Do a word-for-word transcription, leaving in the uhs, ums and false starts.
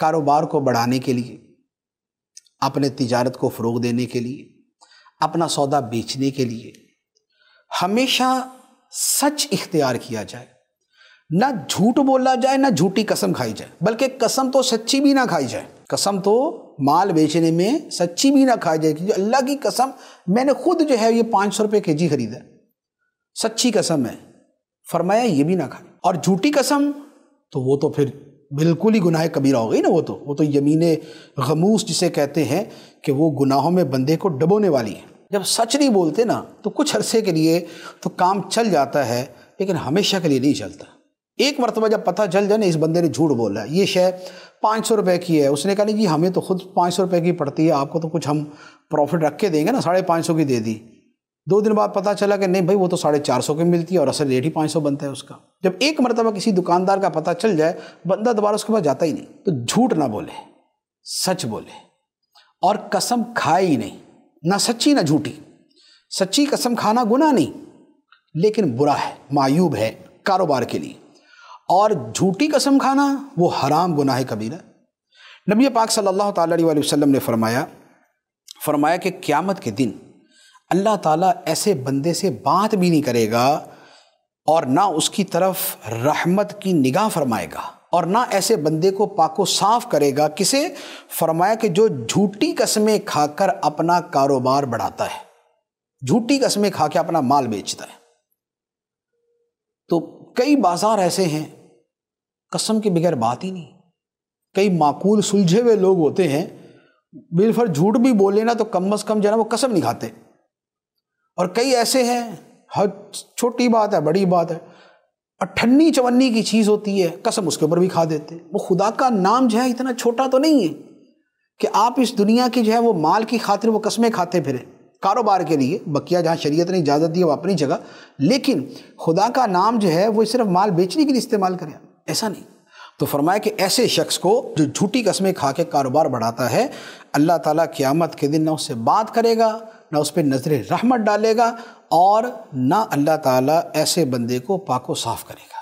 کاروبار کو بڑھانے کے لیے، اپنے تجارت کو فروغ دینے کے لیے، اپنا سودا بیچنے کے لیے ہمیشہ سچ اختیار کیا جائے، نہ جھوٹ بولا جائے، نہ جھوٹی قسم کھائی جائے، بلکہ قسم تو سچی بھی نہ کھائی جائے۔ قسم تو مال بیچنے میں سچی بھی نہ کھائی جائے کہ اللہ کی قسم میں نے خود جو ہے یہ پانچ سو روپے کے جی خریدا، سچی قسم ہے، فرمایا یہ بھی نہ کھائے۔ اور جھوٹی قسم تو وہ تو پھر بالکل ہی گناہ کبیرہ ہو گئی نا، وہ تو وہ تو یمین غموس جسے کہتے ہیں کہ وہ گناہوں میں بندے کو ڈبونے والی ہے۔ جب سچ نہیں بولتے نا تو کچھ عرصے کے لیے تو کام چل جاتا ہے، لیکن ہمیشہ کے لیے نہیں چلتا۔ ایک مرتبہ جب پتہ چل جائے نا اس بندے نے جھوٹ بولا ہے، یہ شے پانچ سو روپے کی ہے، اس نے کہا نہیں جی ہمیں تو خود پانچ سو روپے کی پڑتی ہے، آپ کو تو کچھ ہم پروفٹ رکھ کے دیں گے نا، ساڑھے پانچ سو کی دے دی۔ دو دن بعد پتہ چلا کہ نہیں بھائی وہ تو ساڑھے چار سو کی ملتی ہے اور اصل ریٹ ہی پانچ سو بنتا ہے اس کا۔ جب ایک مرتبہ کسی دکاندار کا پتہ چل جائے بندہ دوبارہ اس کے پاس جاتا ہی نہیں۔ تو جھوٹ نہ بولے، سچ بولے، اور قسم کھائے ہی نہیں، نہ سچی نہ جھوٹی۔ سچی قسم کھانا گناہ نہیں لیکن برا ہے، معیوب ہے کاروبار کے لیے، اور جھوٹی قسم کھانا وہ حرام گناہ کبیرہ۔ نبی پاک صلی اللہ تعالیٰ علیہ وسلم نے فرمایا فرمایا کہ قیامت کے دن اللہ تعالیٰ ایسے بندے سے بات بھی نہیں کرے گا اور نہ اس کی طرف رحمت کی نگاہ فرمائے گا، اور نہ ایسے بندے کو پاک و صاف کرے گا۔ کسے؟ فرمایا کہ جو جھوٹی قسمیں کھا کر اپنا کاروبار بڑھاتا ہے، جھوٹی قسمیں کھا کے اپنا مال بیچتا ہے۔ تو کئی بازار ایسے ہیں قسم کے بغیر بات ہی نہیں، کئی معقول سلجھے ہوئے لوگ ہوتے ہیں بالفرض جھوٹ بھی بولے نا تو کم از کم جو ہے نا وہ قسم نہیں کھاتے، اور کئی ایسے ہیں ہر چھوٹی بات ہے بڑی بات ہے اٹھنی چونی کی چیز ہوتی ہے قسم اس کے اوپر بھی کھا دیتے۔ وہ خدا کا نام جو ہے اتنا چھوٹا تو نہیں ہے کہ آپ اس دنیا کی جو ہے وہ مال کی خاطر وہ قسمیں کھاتے پھریں، کاروبار کے لیے بقیہ جہاں شریعت نے اجازت دی وہ اپنی جگہ، لیکن خدا کا نام جو ہے وہ صرف مال بیچنے کے لیے استعمال کریں، ایسا نہیں۔ تو فرمایا کہ ایسے شخص کو جو جھوٹی قسمیں کھا کے کاروبار بڑھاتا ہے، اللہ تعالیٰ قیامت کے دن نہ اس سے بات کرے گا، نہ اس پہ نظر رحمت ڈالے گا، اور نہ اللہ تعالیٰ ایسے بندے کو پاک و صاف کرے گا۔